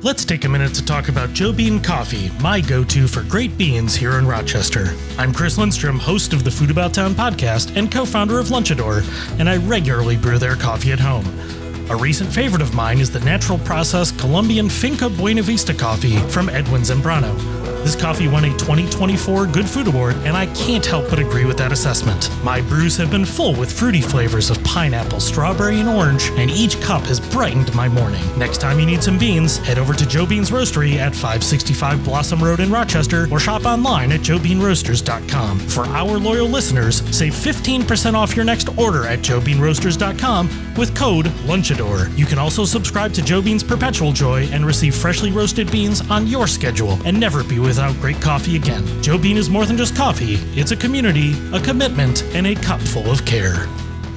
Let's take a minute to talk about Joe Bean Coffee, my go-to for great beans here in Rochester. I'm Chris Lindstrom, host of the Food About Town podcast and co-founder of Lunchador, and I regularly brew their coffee at home. A recent favorite of mine is the natural process Colombian Finca Buena Vista coffee from Edwin Zambrano. This coffee won a 2024 Good Food Award, and I can't help but agree with that assessment. My brews have been full with fruity flavors of pineapple, strawberry, and orange, and each cup has brightened my morning. Next time you need some beans, head over to Joe Bean's Roastery at 565 Blossom Road in Rochester, or shop online at joebeanroasters.com. For our loyal listeners, save 15% off your next order at joebeanroasters.com with code LUNCHADOR. You can also subscribe to Joe Bean's Perpetual Joy and receive freshly roasted beans on your schedule and never be without great coffee again. Joe Bean is more than just coffee. It's a community, a commitment, and a cup full of care.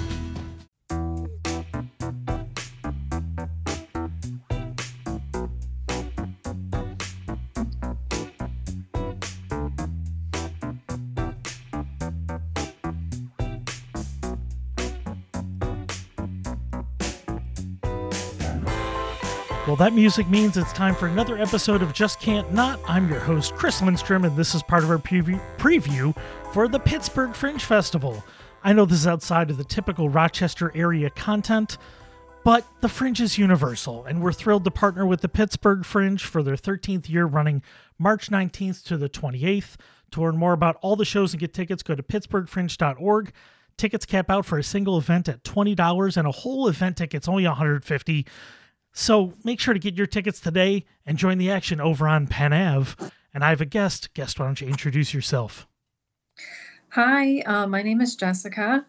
Well, that music means it's time for another episode of Just Can't Not. I'm your host, Chris Lindstrom, and this is part of our preview for the Pittsburgh Fringe Festival. I know this is outside of the typical Rochester area content, but the Fringe is universal, and we're thrilled to partner with the Pittsburgh Fringe for their 13th year, running March 19th to the 28th. To learn more about all the shows and get tickets, go to pittsburghfringe.org. Tickets cap out for a single event at $20, and a whole event ticket's only $150. So make sure to get your tickets today and join the action over on Penn Ave. And I have a guest. Guest, why don't you introduce yourself? Hi, my name is Jessica.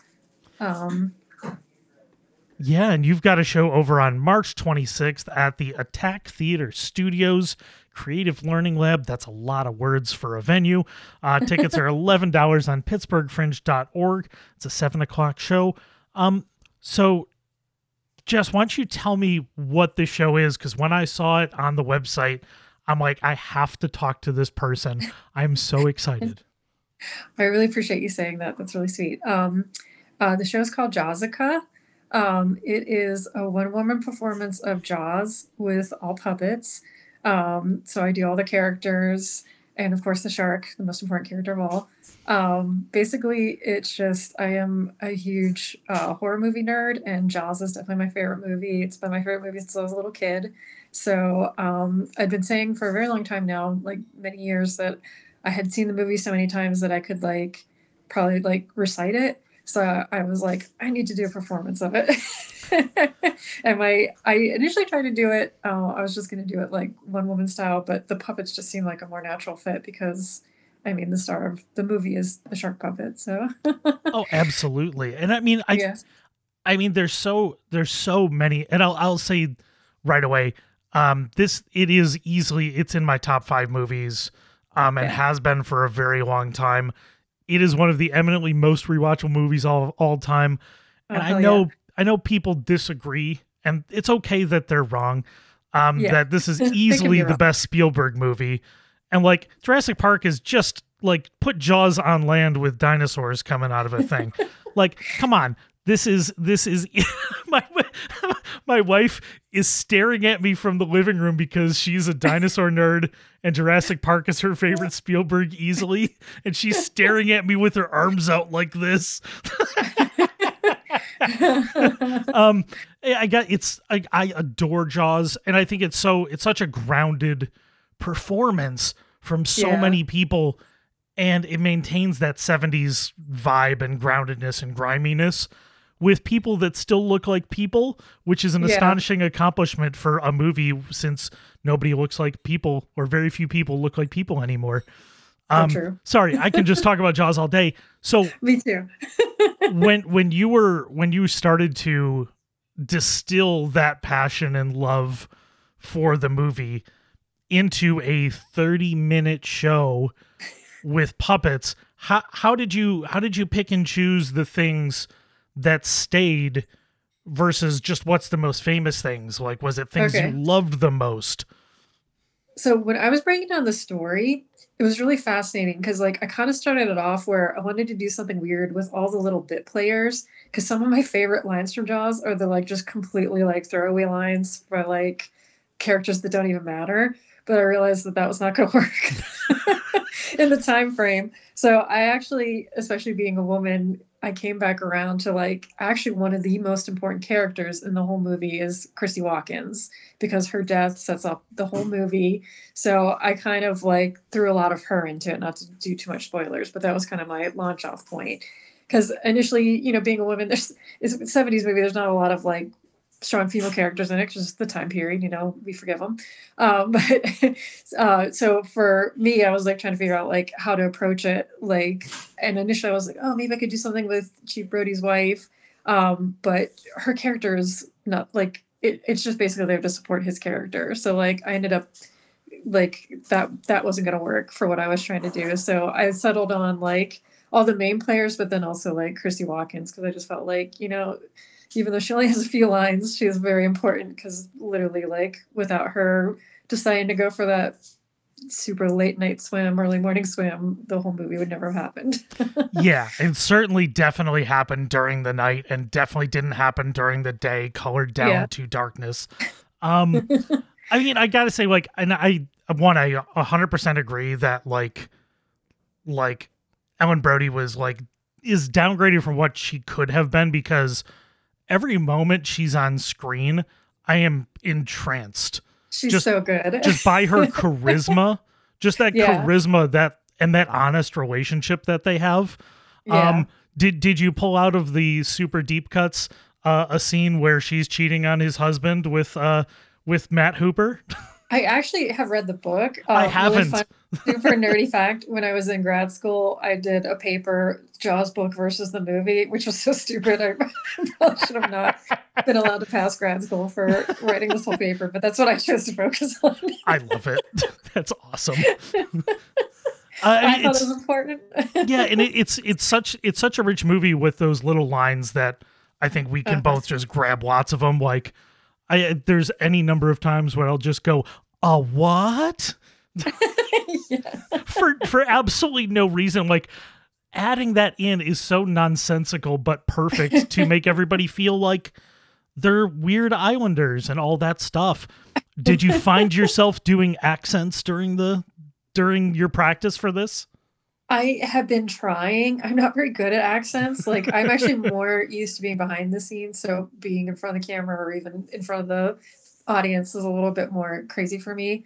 Yeah, and you've got a show over on March 26th at the Attack Theater Studios Creative Learning Lab. That's a lot of words for a venue. Tickets are $11 on pittsburghfringe.org. It's a 7 o'clock show. So Jess, why don't you tell me what this show is? Because when I saw it on the website, I'm like, I have to talk to this person. I'm so excited. I really appreciate you saying that. That's really sweet. The show is called Jazzica. It is a one-woman performance of Jaws with all puppets. So I do all the characters, and of course the shark, the most important character of all. Basically, it's just, I am a huge horror movie nerd, and Jaws is definitely my favorite movie. It's been my favorite movie since I was a little kid. So I've been saying for a very long time now, like many years, that I had seen the movie so many times that I could probably recite it. So I was like, I need to do a performance of it. And I initially tried to do it. I was just going to do it like one woman style, but the puppets just seemed like a more natural fit because, I mean, the star of the movie is the shark puppet. So. Oh, absolutely. And I mean, I mean, there's so many, and I'll say right away, it's in my top 5 movies, and has been for a very long time. It is one of the eminently most rewatchable movies all time. And I know people disagree, and it's okay that they're wrong. That this is easily the best Spielberg movie. And like Jurassic Park is just like put Jaws on land with dinosaurs coming out of a thing. Like, come on. This is my wife is staring at me from the living room because she's a dinosaur nerd and Jurassic Park is her favorite Spielberg easily. And she's staring at me with her arms out like this. I adore Jaws, and I think it's such a grounded performance from so many people, and it maintains that 70s vibe and groundedness and griminess with people that still look like people, which is an astonishing accomplishment for a movie, since nobody looks like people, or very few people look like people anymore. True. Sorry, I can just talk about Jaws all day. So me too. when you started to distill that passion and love for the movie into a 30-minute show with puppets, how did you pick and choose the things that stayed versus just what's the most famous things? Like, was it things you loved the most? So when I was breaking down the story, it was really fascinating because I kind of started it off where I wanted to do something weird with all the little bit players, because some of my favorite lines from Jaws are the just completely throwaway lines where characters that don't even matter. But I realized that that was not going to work in the time frame. So I actually, especially being a woman, I came back around to like actually one of the most important characters in the whole movie is Christy Watkins because her death sets up the whole movie. So I kind of like threw a lot of her into it, not to do too much spoilers, but that was kind of my launch off point. Because initially, you know, being a woman, it's a 70s movie. There's not a lot of like strong female characters in it, just the time period, you know, we forgive them. But so for me, I was like trying to figure out like how to approach it. Like, and initially I was like, oh, maybe I could do something with Chief Brody's wife. But her character is not like, it's just basically there to support his character. So like I ended up like that wasn't going to work for what I was trying to do. So I settled on like all the main players, but then also like Christy Watkins, because I just felt like, you know, even though she only has a few lines, she is very important because literally, like, without her deciding to go for that super late night swim, early morning swim, the whole movie would never have happened. Yeah, it certainly definitely happened during the night and definitely didn't happen during the day, colored down to darkness. I mean, I gotta say, like, and I 100% agree that like Ellen Brody was like, is downgraded from what she could have been because every moment she's on screen, I am entranced. She's so good. Just by her charisma, just that charisma and that honest relationship that they have. Yeah. Did you pull out of the super deep cuts a scene where she's cheating on his husband with Matt Hooper? I actually have read the book. I haven't. Really super nerdy fact. When I was in grad school, I did a paper, Jaws book versus the movie, which was so stupid. I probably should have not been allowed to pass grad school for writing this whole paper, but that's what I chose to focus on. I love it. That's awesome. I thought it was important. Yeah, and it's such a rich movie with those little lines that I think we can both just grab lots of them. Like, there's any number of times where I'll just go, "A what?" for absolutely no reason. Like, adding that in is so nonsensical but perfect to make everybody feel like they're weird islanders and all that stuff. Did you find yourself doing accents during your practice for this? I have been trying. I'm not very good at accents. Like, I'm actually more used to being behind the scenes. So being in front of the camera or even in front of the audience is a little bit more crazy for me.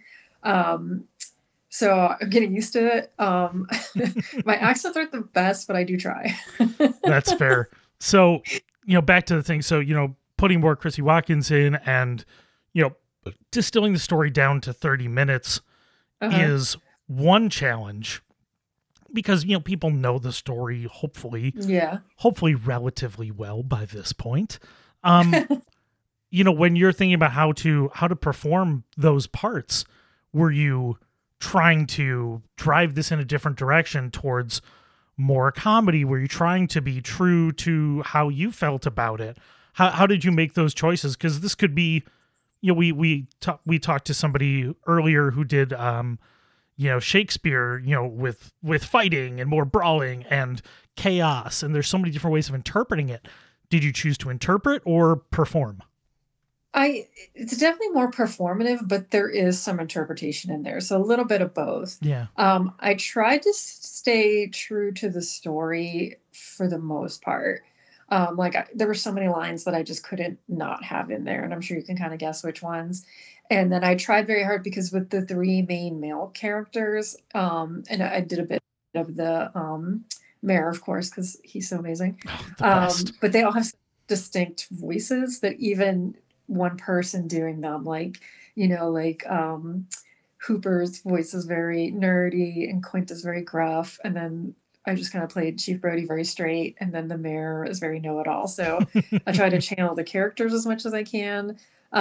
So I'm getting used to it. My accents aren't the best, but I do try. That's fair. So, you know, back to the thing. So, you know, putting more Chrissy Watkins in and, you know, distilling the story down to 30 minutes is one challenge. Because, you know, people know the story, hopefully relatively well by this point. You know, when you're thinking about how to perform those parts, were you trying to drive this in a different direction towards more comedy? Were you trying to be true to how you felt about it? How did you make those choices? Because this could be, you know, we talked to somebody earlier who did, you know, Shakespeare, you know, with fighting and more brawling and chaos. And there's so many different ways of interpreting it. Did you choose to interpret or perform? It's definitely more performative, but there is some interpretation in there. So a little bit of both. Yeah. I tried to stay true to the story for the most part. There were so many lines that I just couldn't not have in there. And I'm sure you can kind of guess which ones. And then I tried very hard because with the three main male characters, and I did a bit of the mayor, of course, because he's so amazing. But they all have distinct voices that even one person doing them, like, you know, like Hooper's voice is very nerdy and Quint is very gruff. And then I just kind of played Chief Brody very straight. And then the mayor is very know-it-all. So I try to channel the characters as much as I can.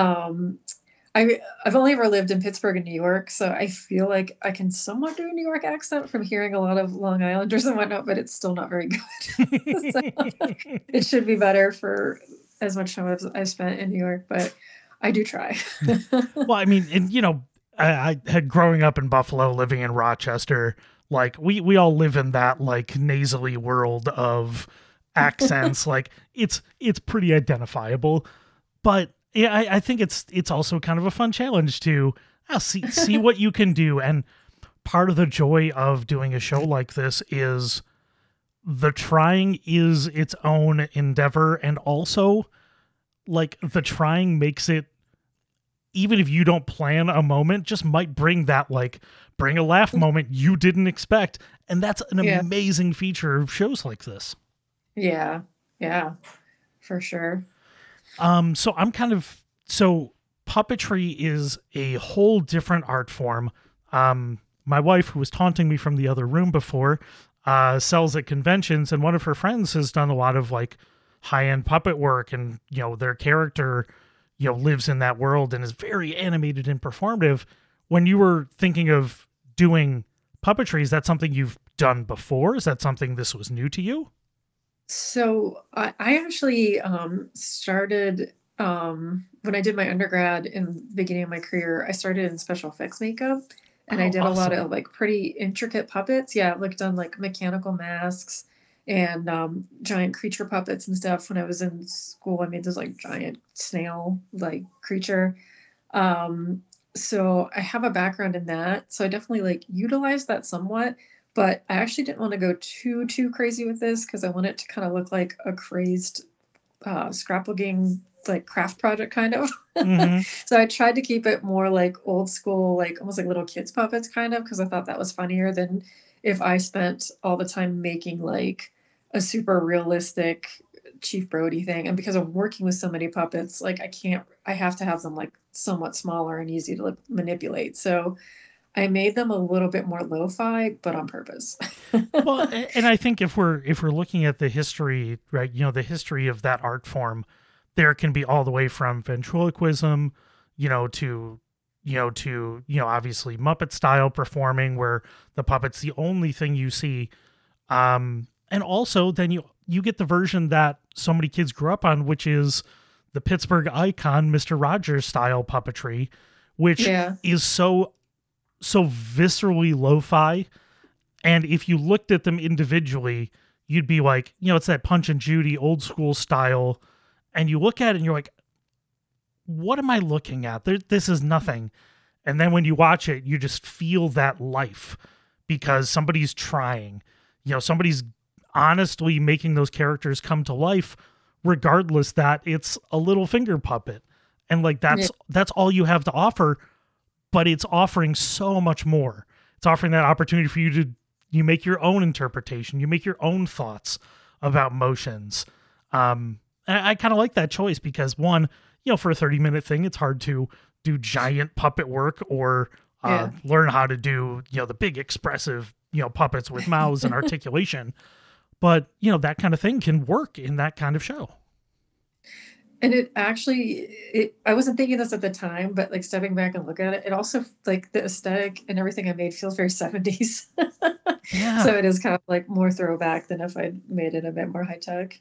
I've only ever lived in Pittsburgh and New York, so I feel like I can somewhat do a New York accent from hearing a lot of Long Islanders and whatnot, but it's still not very good. So, it should be better for as much time as I spent in New York, but I do try. Well, I mean, and, you know, I had growing up in Buffalo, living in Rochester, like we all live in that like nasally world of accents. Like it's pretty identifiable, but Yeah, I think it's also kind of a fun challenge to see what you can do. And part of the joy of doing a show like this is the trying is its own endeavor, and also like the trying makes it, even if you don't plan a moment, just might bring a laugh moment you didn't expect. And that's an Yeah. amazing feature of shows like this. Yeah. Yeah. For sure. So puppetry is a whole different art form. My wife, who was taunting me from the other room before, sells at conventions, and one of her friends has done a lot of like high-end puppet work, and their character lives in that world and is very animated and performative. When you were thinking of doing puppetry, is that something you've done before? Is that something this was new to you? So I actually started when I did my undergrad in the beginning of my career. I started in special effects makeup, and I Oh, did a lot awesome. of like pretty intricate puppets. Yeah, like done like mechanical masks and giant creature puppets and stuff. When I was in school, I made this like giant snail like creature. Um, so I have a background in that. So I definitely like utilize that somewhat, but I actually didn't want to go too crazy with this because I want it to kind of look like a crazed scrapbooking like craft project kind of. Mm-hmm. So I tried to keep it more like old school, like almost like little kids puppets kind of, because I thought that was funnier than if I spent all the time making like a super realistic Chief Brody thing. And because I'm working with so many puppets, like I have to have them like somewhat smaller and easy to like, manipulate. So I made them a little bit more lo-fi, but on purpose. Well, and I think if we're looking at the history, right, the history of that art form, there can be all the way from ventriloquism, obviously Muppet style performing where the puppet's the only thing you see. And also then you get the version that so many kids grew up on, which is the Pittsburgh icon, Mr. Rogers style puppetry, which Yeah. is so viscerally lo-fi. And if you looked at them individually, you'd be like, it's that Punch and Judy old school style. And you look at it and you're like, what am I looking at? This is nothing. And then when you watch it, you just feel that life because somebody's trying. Somebody's honestly making those characters come to life, regardless that it's a little finger puppet. And like Yeah. that's all you have to offer, but it's offering so much more. It's offering that opportunity for you make your own interpretation, you make your own thoughts about motions. And I kind of like that choice because one, for a 30-minute thing, it's hard to do giant puppet work or Yeah. learn how to do, the big expressive, puppets with mouths and articulation. But, that kind of thing can work in that kind of show. And it actually, I wasn't thinking this at the time, but like stepping back and look at it, it also like the aesthetic and everything I made feels very 70s. Yeah. So it is kind of like more throwback than if I'd made it a bit more high tech.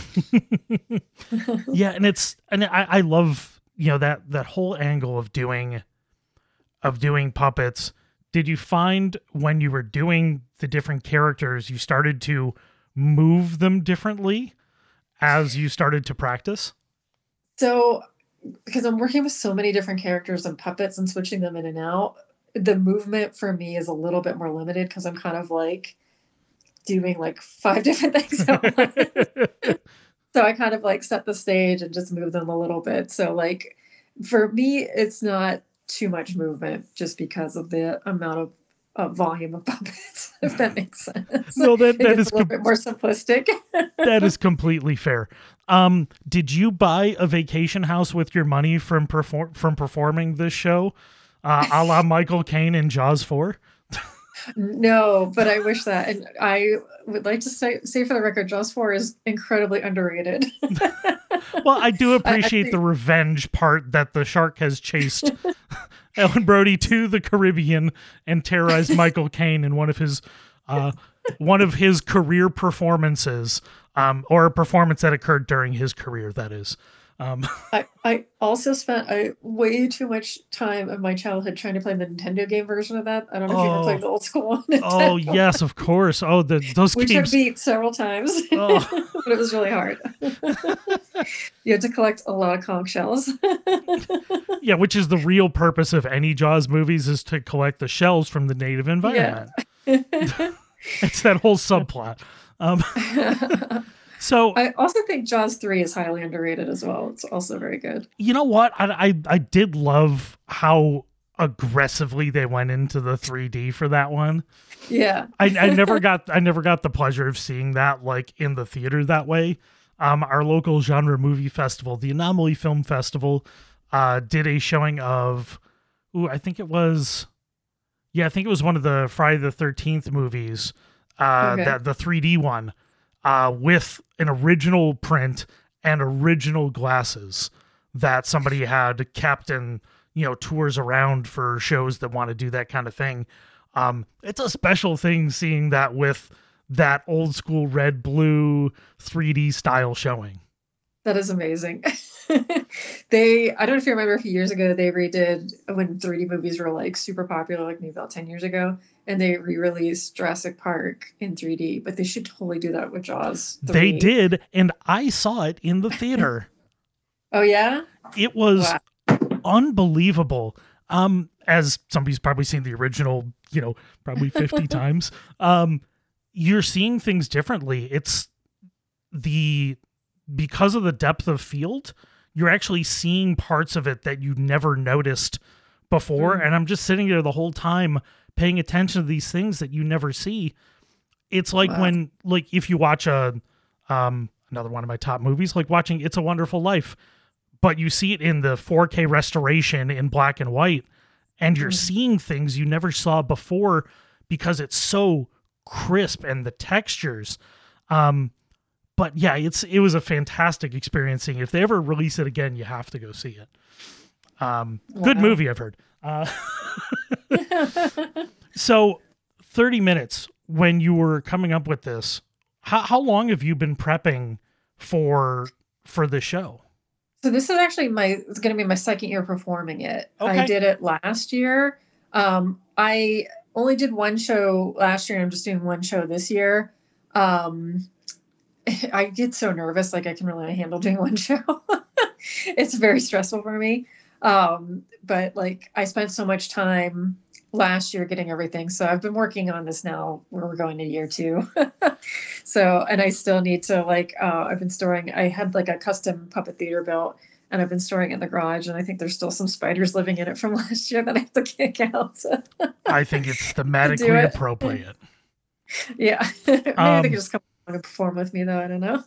Yeah. And I love, that whole angle of doing puppets. Did you find when you were doing the different characters, you started to move them differently as you started to practice? So, because I'm working with so many different characters and puppets and switching them in and out, the movement for me is a little bit more limited because I'm kind of like doing like five different things at once. So I kind of like set the stage and just move them a little bit. So like for me, it's not too much movement just because of the amount of volume of puppets, if that makes sense. No, It that gets is a little bit more simplistic. that is completely fair. Did you buy a vacation house with your money from performing this show, a la Michael Caine in Jaws 4? No, but I wish that. And I would like to say for the record, Jaws 4 is incredibly underrated. Well, I do I appreciate the think revenge part that the shark has chased Ellen Brody to the Caribbean and terrorized Michael Caine in one of his career performances, or a performance that occurred during his career. That is, I also spent way too much time of my childhood trying to play the Nintendo game version of that. I don't know if you ever played Oh, the old school oh Nintendo, yes, of course. Oh, those which I games. beat several times, Oh, but it was really hard. You had to collect a lot of conch shells. yeah, which is the real purpose of any Jaws movies is to collect the shells from the native Yeah. environment. It's that whole subplot. Um, so I also think Jaws 3 is highly underrated as well. It's also very good. you know what? I did love how aggressively they went into the 3D for that one. Yeah. I never got the pleasure of seeing that like in the theater that way. Our local genre movie festival, the Anomaly Film Festival, did a showing of, I think it was, yeah, I think it was one of the Friday the 13th movies, Okay. that the 3D one, with an original print and original glasses that somebody had kept and, tours around for shows that want to do that kind of thing. It's a special thing seeing that with that old school red blue 3D style showing. That is amazing. I don't know if you remember a few years ago, they redid when 3D movies were like super popular, like maybe about 10 years ago, and they re-released Jurassic Park in 3D, but they should totally do that with Jaws They 3. did, and I saw it in the theater. Oh, yeah? It was Wow. unbelievable. As somebody's probably seen the original, probably 50 times. You're seeing things differently. It's because of the depth of field, you're actually seeing parts of it that you never noticed before. Mm. And I'm just sitting there the whole time paying attention to these things that you never see. It's like Wow. if you watch another one of my top movies, like watching It's a Wonderful Life, but you see it in the 4K restoration in black and white, and you're Mm. seeing things you never saw before because it's so crisp and the textures. But yeah, it was a fantastic experience seeing it. If they ever release it again, you have to go see it. Good Wow. movie, I've heard. So 30 minutes when you were coming up with this, how long have you been prepping for the show? So this is actually it's going to be my second year performing it. I Okay. did it last year. I only did one show last year, and I'm just doing one show this year. Um, I get so nervous, like I can really handle doing one show. It's very stressful for me. But like I spent so much time last year getting everything. So I've been working on this now where we're going to year 2. So, and I still need to I've been storing, I had like a custom puppet theater built and I've been storing it in the garage. And I think there's still some spiders living in it from last year that I have to kick out I think it's to do thematically it. appropriate. Yeah. Maybe they could Um, just come along and perform with me though. I don't know.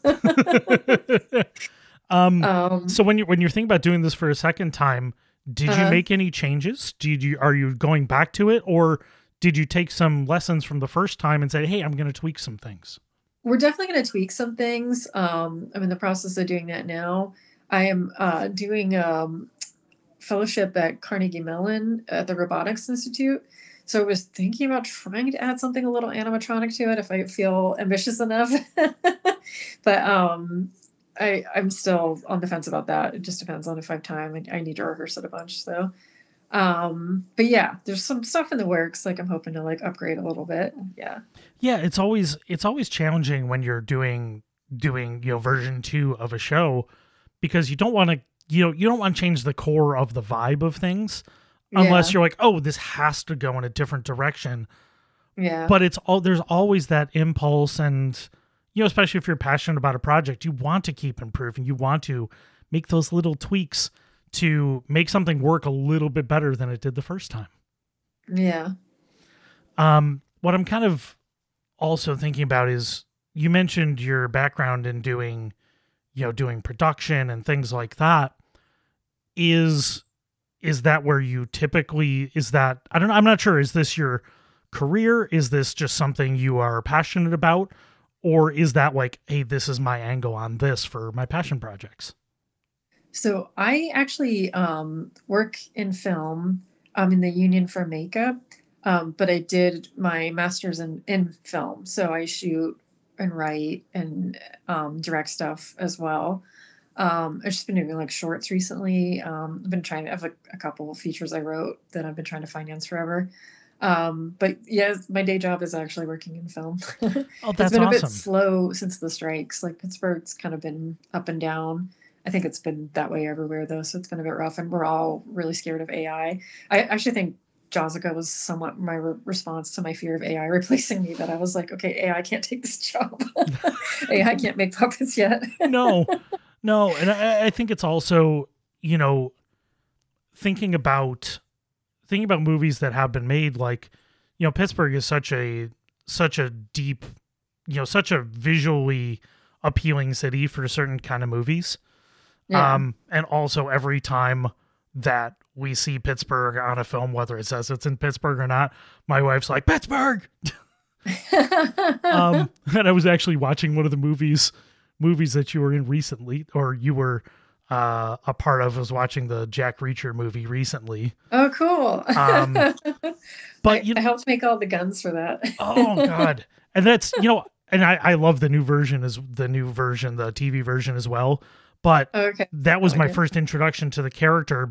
so um, when you're thinking about doing this for a second time, did you uh, make any changes? Are you going back to it, or did you take some lessons from the first time and say, "Hey, I'm going to tweak some things"? we're definitely going to tweak some things. I'm in the process of doing that now. I am doing fellowship at Carnegie Mellon at the Robotics Institute. So I was thinking about trying to add something a little animatronic to it if I feel ambitious enough. But I'm still on the fence about that. It just depends on if I have time. I need to rehearse it a bunch. So, but yeah, there's some stuff in the works. Like I'm hoping to like upgrade a little bit. Yeah. Yeah, it's always challenging when you're doing version 2 of a show, because you don't want to you don't want to change the core of the vibe of things unless Yeah. you're like, oh, this has to go in a different direction. Yeah. But there's always that impulse, and especially if you're passionate about a project, you want to keep improving. You want to make those little tweaks to make something work a little bit better than it did the first time. Yeah. What I'm kind of also thinking about is, you mentioned your background in doing production and things like that. Is that where you typically, is that, I don't know, I'm not sure, is this your career? Is this just something you are passionate about? Or is that like, hey, this is my angle on this for my passion projects? So I actually work in film. I'm in the union for makeup, but I did my master's in film. So I shoot and write and direct stuff as well. I've just been doing like shorts recently. I've been trying to have a couple of features I wrote that I've been trying to finance forever. But yes, my day job is actually working in film. Oh, It's that's been a bit awesome. slow since the strikes. Like Pittsburgh's kind of been up and down. I think it's been that way everywhere though, so it's been a bit rough. And we're all really scared of AI. I actually think Jazika was somewhat my response to my fear of AI replacing me. That I was like, okay, AI can't take this job. AI can't make puppets yet. No, no. And I think it's also, you know, thinking about movies that have been made, like, Pittsburgh is such a deep, such a visually appealing city for certain kind of movies. Yeah. And also every time that we see Pittsburgh on a film, whether it says it's in Pittsburgh or not, my wife's like, Pittsburgh. And I was actually watching one of the movies that you were in recently, or you were a part of. Was watching the Jack Reacher movie recently. Oh, cool. Um, but I helped make all the guns for that. oh god, and that's and I love the new version, the TV version as well. But Okay. that was Oh, my yeah. first introduction to the character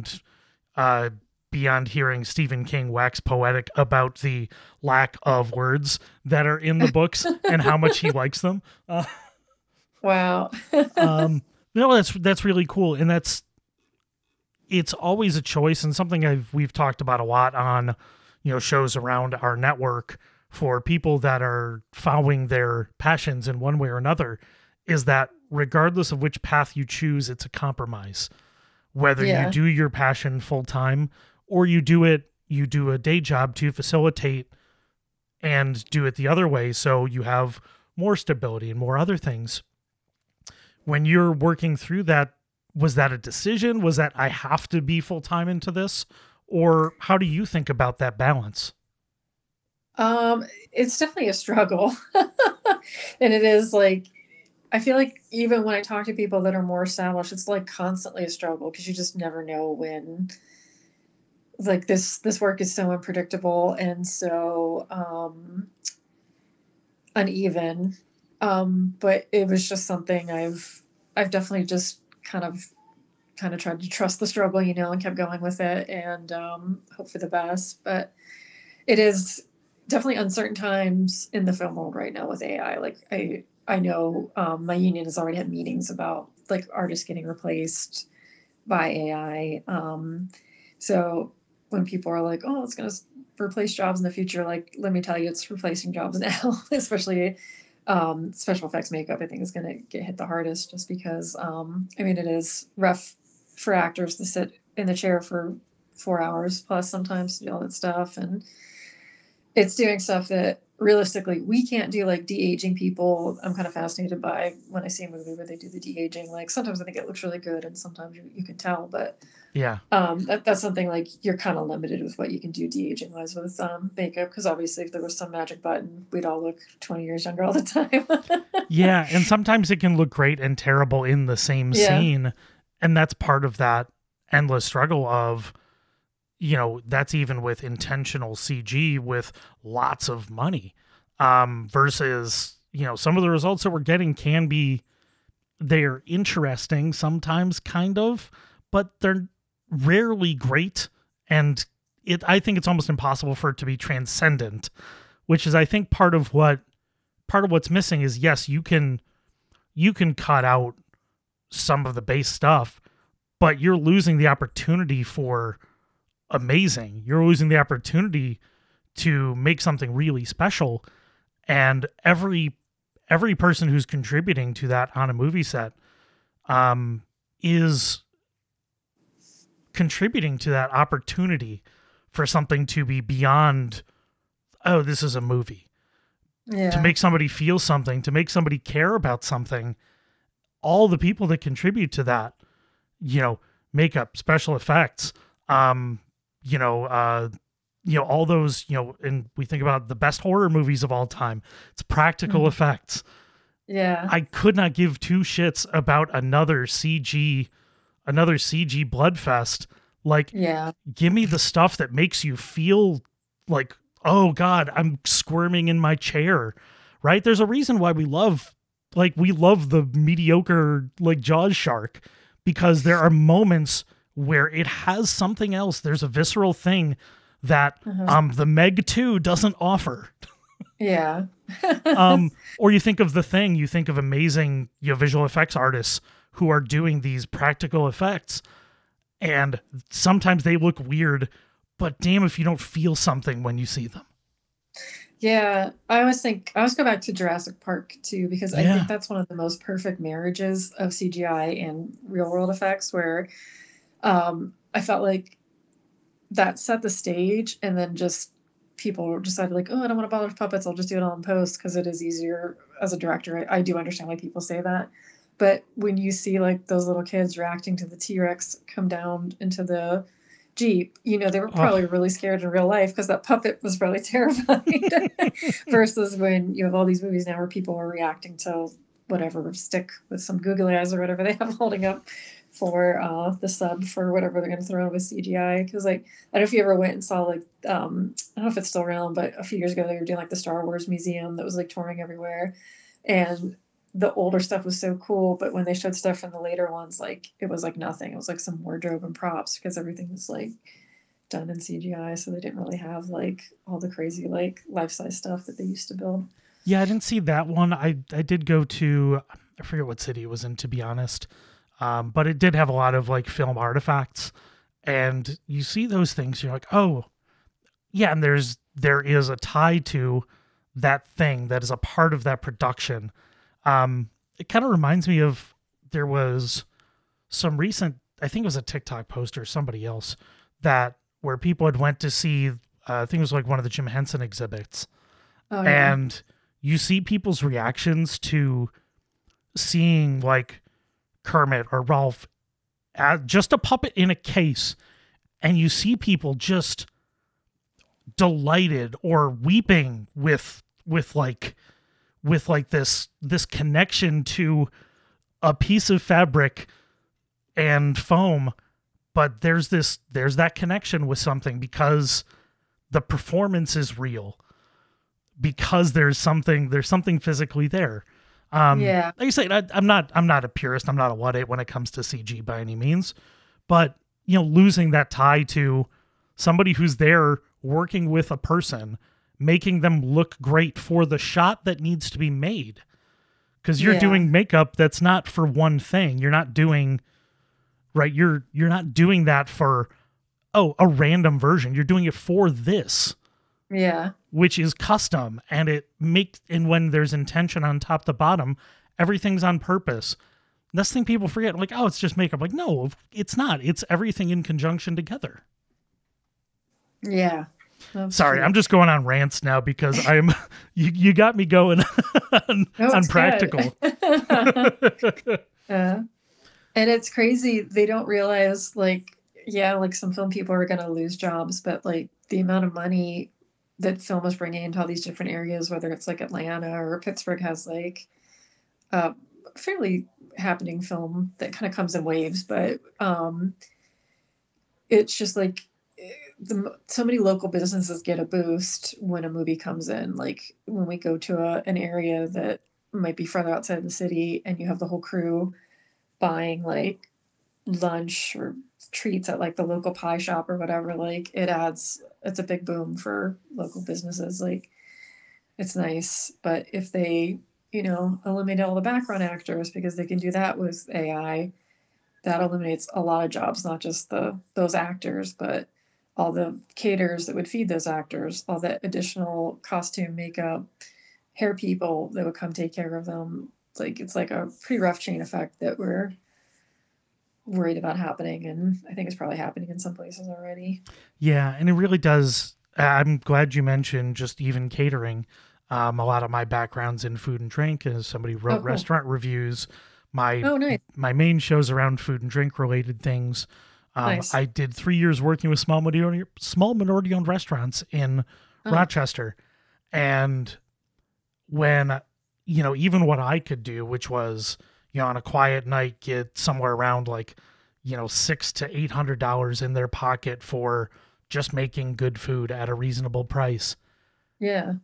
beyond hearing Stephen King wax poetic about the lack of words that are in the books and how much he likes them. Wow. No, that's really cool, and it's always a choice, and something we've talked about a lot on shows around our network for people that are following their passions in one way or another, is that regardless of which path you choose, it's a compromise. Whether you Yeah. do your passion full time or you do a day job to facilitate and do it the other way, so you have more stability and more other things. When you're working through that, was that a decision? Was that I have to be full time into this? Or how do you think about that balance? It's definitely a struggle. And it is like I feel like even when I talk to people that are more established, it's like constantly a struggle because you just never know when like this work is so unpredictable and so uneven. But it was just something I've definitely just kind of tried to trust the struggle, and kept going with it and hope for the best. But it is definitely uncertain times in the film world right now with AI. Like I know my union has already had meetings about like artists getting replaced by AI. So when people are like, "Oh, it's going to replace jobs in the future," like let me tell you, it's replacing jobs now, especially special effects makeup. I think is going to get hit the hardest, just because I mean it is rough for actors to sit in the chair for 4 hours plus sometimes to do all that stuff, and it's doing stuff that realistically we can't do, like de-aging people. I'm kind of fascinated by when I see a movie where they do the de-aging. Like sometimes I think it looks really good and sometimes you can tell, but Yeah. that's something like you're kind of limited with what you can do de-aging wise with makeup, because obviously if there was some magic button we'd all look 20 years younger all the time. Yeah. And sometimes it can look great and terrible in the same Yeah. scene. And that's part of that endless struggle of, that's even with intentional CG with lots of money, versus, some of the results that we're getting they're interesting sometimes, kind of, but they're rarely great. And I think it's almost impossible for it to be transcendent, which is, I think, part of what's missing is, yes, you can cut out some of the base stuff, but you're losing the opportunity for amazing. You're losing the opportunity to make something really special. And every person who's contributing to that on a movie set is contributing to that opportunity for something to be beyond, oh, this is a movie. Yeah. To make somebody feel something, to make somebody care about something. All the people that contribute to that, makeup, special effects, all those, and we think about the best horror movies of all time. It's practical effects. Yeah. I could not give two shits about another CG bloodfest. Like, Yeah. give me the stuff that makes you feel like, oh God, I'm squirming in my chair, right? There's a reason why we love like we love the mediocre like Jaws shark because there are moments where it has something else. There's a visceral thing that the Meg 2 doesn't offer. Yeah. Or you think of The Thing, you think of amazing visual effects artists who are doing these practical effects, and sometimes they look weird, but damn if you don't feel something when you see them. Yeah, I always go back to Jurassic Park too, because I Yeah. think that's one of the most perfect marriages of CGI and real world effects, where I felt like that set the stage, and then just people decided like, oh, I don't want to bother with puppets, I'll just do it all in post because it is easier as a director. I do understand why people say that, but when you see like those little kids reacting to the T-Rex come down into the Jeep, they were probably really scared in real life because that puppet was probably terrified. Versus when you have all these movies now where people are reacting to whatever stick with some googly eyes or whatever they have holding up for the sub for whatever they're going to throw in with CGI. Because like, I don't know if you ever went and saw like I don't know if it's still around, but a few years ago they were doing like the Star Wars museum that was like touring everywhere, and the older stuff was so cool, but when they showed stuff from the later ones, like it was like nothing. It was like some wardrobe and props because everything was like done in CGI, so they didn't really have like all the crazy like life-size stuff that they used to build. Yeah, I didn't see that one. I did go to, I forget what city it was in, to be honest. But it did have a lot of like film artifacts, and you see those things, you're like, oh yeah. And there is a tie to that thing that is a part of that production. It kind of reminds me of, there was some recent, I think it was a TikTok post or somebody else, that where people had went to see, I think it was like one of the Jim Henson exhibits. Oh, yeah. And you see people's reactions to seeing like Kermit or Ralph as just a puppet in a case, and you see people just delighted or weeping with this connection to a piece of fabric and foam, but there's that connection with something because the performance is real, because there's something physically there. Yeah. Like you say, I'm not a purist. I'm not a Luddite when it comes to CG by any means, but losing that tie to somebody who's there working with a person, making them look great for the shot that needs to be made. Because you're doing makeup that's not for one thing. You're not doing, right? You're not doing that for, a random version. You're doing it for this. Yeah. Which is custom, and when there's intention on top to bottom, everything's on purpose. That's the thing people forget. Like, oh, it's just makeup. Like, no, it's not. It's everything in conjunction together. Yeah. Sorry, true. I'm just going on rants now because I'm. You got me going on practical. And it's crazy. They don't realize, like, like some film people are going to lose jobs, but like the amount of money that film is bringing into all these different areas, whether it's like Atlanta or Pittsburgh has like a fairly happening film that kind of comes in waves, but it's just like so many local businesses get a boost when a movie comes in. Like when we go to an area that might be further outside the city and you have the whole crew buying like lunch or treats at like the local pie shop or whatever, like it's a big boom for local businesses. Like it's nice, but if they eliminate all the background actors, because they can do that with AI, that eliminates a lot of jobs, not just those actors, but all the caterers that would feed those actors, all the additional costume, makeup, hair people that would come take care of them. It's like a pretty rough chain effect that we're worried about happening, and I think it's probably happening in some places already. Yeah, and it really does. I'm glad you mentioned just even catering. A lot of my background's in food and drink, and as somebody who wrote restaurant reviews, my main show's around food and drink related things. Nice. I did 3 years working with small minority owned restaurants in Rochester, and when even what I could do, which was on a quiet night, get somewhere around like $600 to $800 in their pocket for just making good food at a reasonable price. Yeah.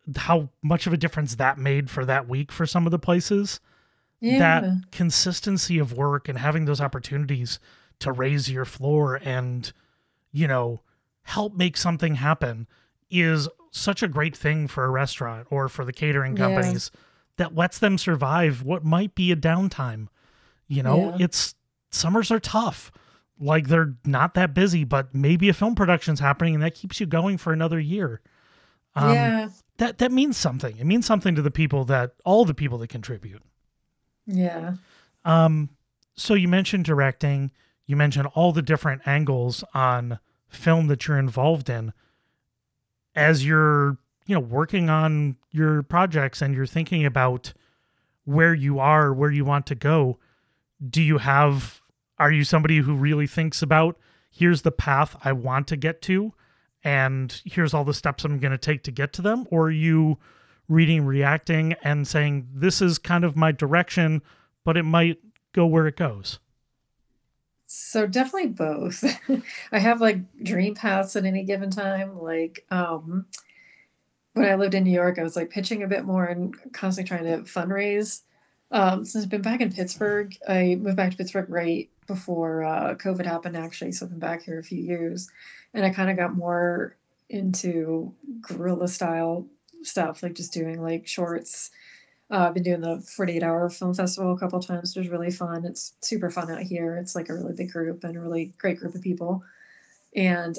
how much of a difference that made for that week for some of the places. That Yeah. consistency of work and having those opportunities to raise your floor and, you know, help make something happen is such a great thing for a restaurant or for the catering Yeah. companies that lets them survive what might be a downtime. You know, Yeah. it's summers are tough. Like they're not that busy, but maybe a film production's happening and that keeps you going for another year. Um, Yeah. that means something. It means something to the people that all the people that contribute. Yeah. Um, so you mentioned directing, you mentioned all the different angles on film that you're involved in as you're, working on your projects and you're thinking about where you are, where you want to go. Do you have, are you somebody who really thinks about here's the path I want to get to and here's all the steps I'm going to take to get to them? Or are you reading, reacting, and saying, this is kind of my direction, but it might go where it goes? So definitely both. I have like dream paths at any given time. Like when I lived in New York, I was like pitching a bit more and constantly trying to fundraise. Since I've been back in Pittsburgh, I moved back to Pittsburgh right before COVID happened, actually. So I've been back here a few years, and I kind of got more into guerrilla style stuff, like just doing like shorts. I've been doing the 48-hour film festival a couple times. It was really fun. It's super fun out here. It's like a really big group and a really great group of people. And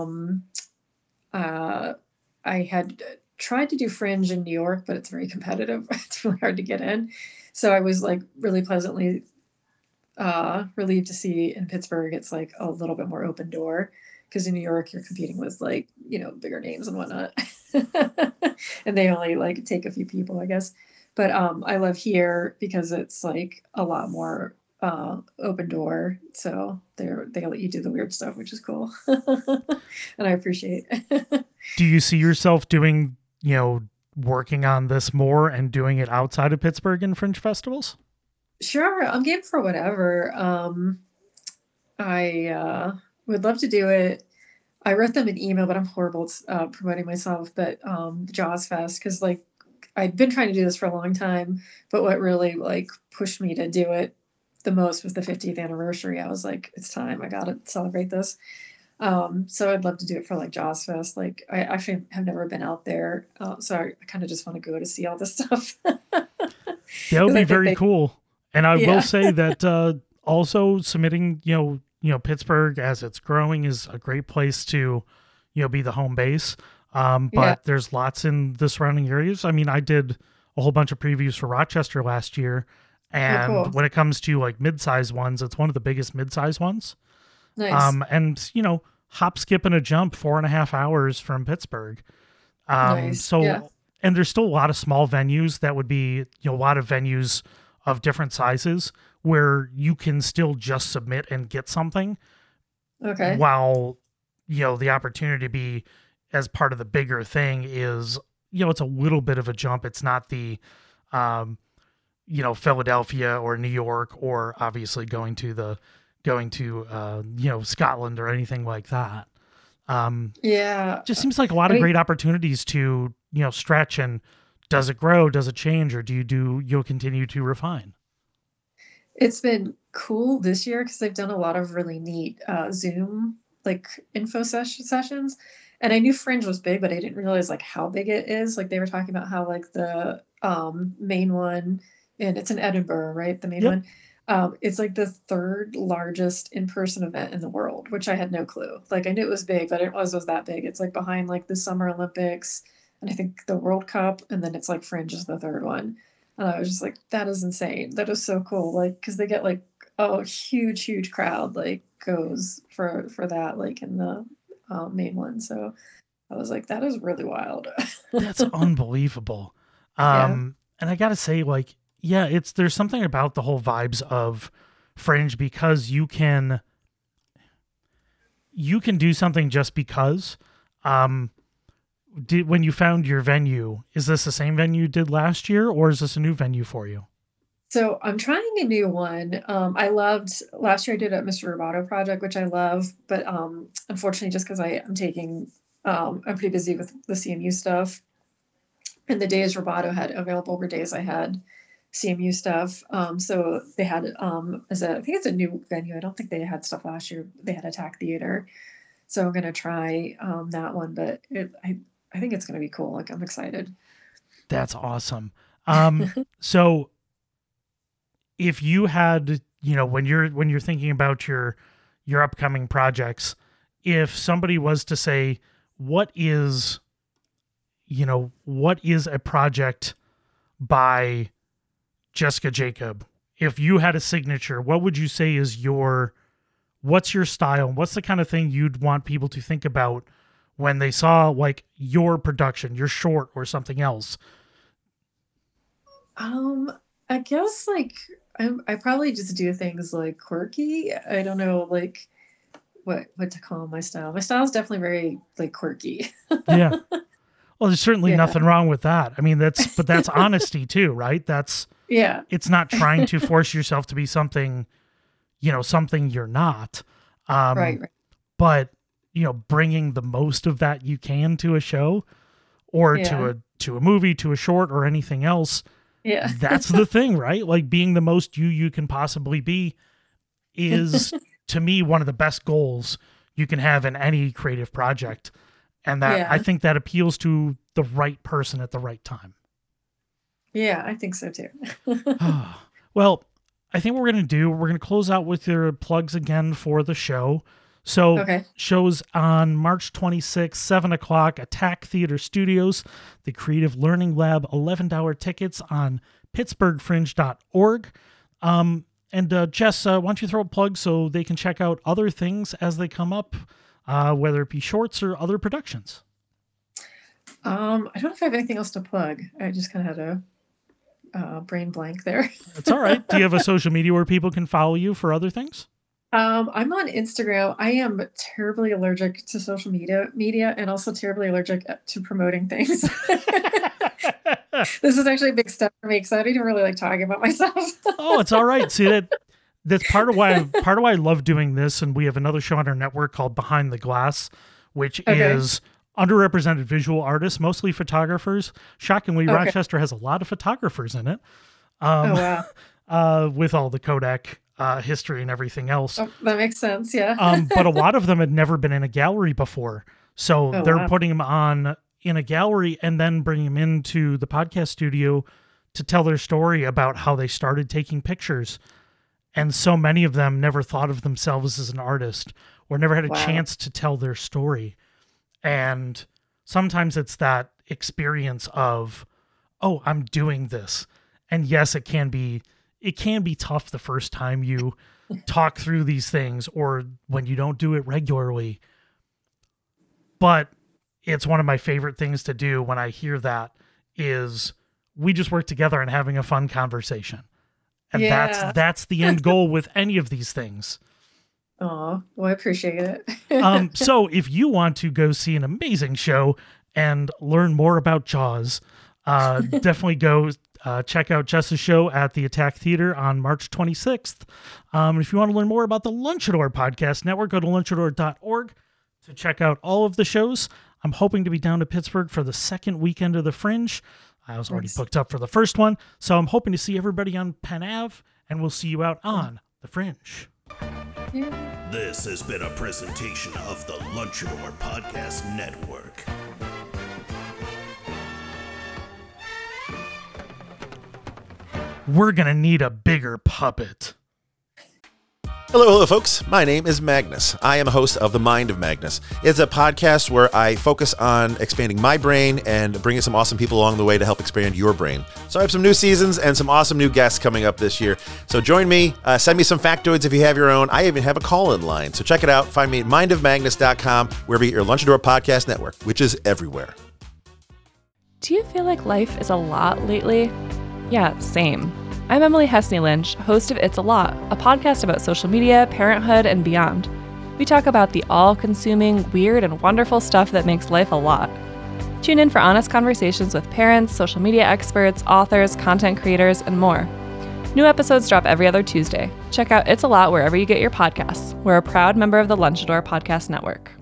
uh, I had tried to do Fringe in New York, but it's very competitive. It's really hard to get in. So I was like really pleasantly relieved to see in Pittsburgh it's like a little bit more open door because in New York you're competing with like bigger names and whatnot, and they only like take a few people, I guess. But I love here because it's like a lot more open door. So they let you do the weird stuff, which is cool, and I appreciate. Do you see yourself doing, working on this more and doing it outside of Pittsburgh and Fringe festivals? Sure, I'm game for whatever. I would love to do it. I wrote them an email, but I'm horrible at promoting myself. But the Jaws Fest, because like I'd been trying to do this for a long time, but what really like pushed me to do it the most was the 50th anniversary. I was like, it's time. I gotta celebrate this. So I'd love to do it for like Jaws Fest. Like I actually have never been out there, so I kind of just want to go to see all this stuff That would because be I think very they, cool. And I will yeah, say that also submitting, Pittsburgh as it's growing is a great place to, be the home base. yeah. But there's lots in the surrounding areas. I mean, I did a whole bunch of previews for Rochester last year. Oh, And cool, when it comes to like mid-size ones, it's one of the biggest mid-size ones. nice, And hop, skip, and a jump 4.5 hours from Pittsburgh. nice, yeah, And there's still a lot of small venues that would be, a lot of venues of different sizes where you can still just submit and get something okay, while, the opportunity to be as part of the bigger thing is, it's a little bit of a jump. It's not the, um, Philadelphia or New York or obviously going to, Scotland or anything like that. Um, yeah. just seems like a lot I of mean, great opportunities to, stretch and does it grow? Does it change? Or you'll continue to refine? it's been cool this year because they've done a lot of really neat Zoom like sessions. And I knew Fringe was big, but I didn't realize like how big it is. Like they were talking about how like the main one, and it's in Edinburgh, right? The main Yep. one. It's like the third largest in-person event in the world, which I had no clue. Like I knew it was big, but I didn't realize it was that big. It's like behind like the Summer Olympics and I think the World Cup, and then it's like Fringe is the third one. And I was just like, that is insane. That is so cool. Like, because they get like a huge, huge crowd like goes for that like in the main one. So I was like, that is really wild. That's unbelievable. Yeah. And I gotta say, like, yeah, there's something about the whole vibes of Fringe because you can do something just because. Um, when you found your venue, is this the same venue you did last year, or is this a new venue for you? So I'm trying a new one. I loved last year I did a Mr. Roboto project, which I love, but unfortunately, just because I'm pretty busy with the CMU stuff, And the days Roboto had available were days I had CMU stuff. So they had, I think it's a new venue. I don't think they had stuff last year. They had Attack Theater. So I'm going to try that one, but I think it's going to be cool. Like, I'm excited. That's awesome. So if you had, when you're thinking about your upcoming projects, if somebody was to say, what is a project by Jessica Jacob? If you had a signature, what would you say is what's your style? What's the kind of thing you'd want people to think about when they saw like your production, your short or something else? I guess like I probably just do things like quirky. I don't know like what to call my style. My style is definitely very like quirky. Yeah. Well, there's certainly nothing wrong with that. I mean, that's honesty too, right? It's not trying to force yourself to be something, something you're not. Right. But, bringing the most of that you can to a show or to a movie, to a short or anything else. Yeah. That's the thing, right? Like being the most you can possibly be is to me one of the best goals you can have in any creative project. And that I think that appeals to the right person at the right time. Yeah, I think so too. Well, I think what we're going to close out with your plugs again for the show. So shows on March 26th, 7 o'clock, Attack Theater Studios, the Creative Learning Lab, $11 tickets on pittsburghfringe.org. And Jess, why don't you throw a plug so they can check out other things as they come up, whether it be shorts or other productions? I don't know if I have anything else to plug. I just kind of had a brain blank there. It's all right. Do you have a social media where people can follow you for other things? I'm on Instagram. I am terribly allergic to social media and also terribly allergic to promoting things. This is actually a big step for me because I don't even really like talking about myself. Oh, it's all right. See, that's part of why I love doing this. And we have another show on our network called Behind the Glass, which is underrepresented visual artists, mostly photographers. Shockingly, Rochester has a lot of photographers in it. With all the Kodak history and everything else. Oh, that makes sense. Yeah. But a lot of them had never been in a gallery before. So they're putting them on in a gallery and then bringing them into the podcast studio to tell their story about how they started taking pictures. And so many of them never thought of themselves as an artist or never had a chance to tell their story. And sometimes it's that experience of, oh, I'm doing this. And yes, it can be tough the first time you talk through these things or when you don't do it regularly. But it's one of my favorite things to do when I hear that is we just work together and having a fun conversation. And that's the end goal with any of these things. Oh, well, I appreciate it. So if you want to go see an amazing show and learn more about Jaws, definitely go check out Jess's show at the Attack Theater on March 26th. If you want to learn more about the Lunchador Podcast Network, go to lunchador.org to check out all of the shows. I'm hoping to be down to Pittsburgh for the second weekend of the Fringe. I was already booked up for the first one, so I'm hoping to see everybody on Penn Ave, and we'll see you out on the Fringe. This has been a presentation of the Lunchador Podcast Network. We're gonna need a bigger puppet. Hello, folks. My name is Magnus. I am a host of The Mind of Magnus. It's a podcast where I focus on expanding my brain and bringing some awesome people along the way to help expand your brain. So I have some new seasons and some awesome new guests coming up this year. So join me. Send me some factoids if you have your own. I even have a call-in line. So check it out. Find me at mindofmagnus.com, wherever you get your Lunchador Podcast Network, which is everywhere. Do you feel like life is a lot lately? Yeah, same. I'm Emily Hesney Lynch, host of It's a Lot, a podcast about social media, parenthood, and beyond. We talk about the all-consuming, weird, and wonderful stuff that makes life a lot. Tune in for honest conversations with parents, social media experts, authors, content creators, and more. New episodes drop every other Tuesday. Check out It's a Lot wherever you get your podcasts. We're a proud member of the Lunchador Podcast Network.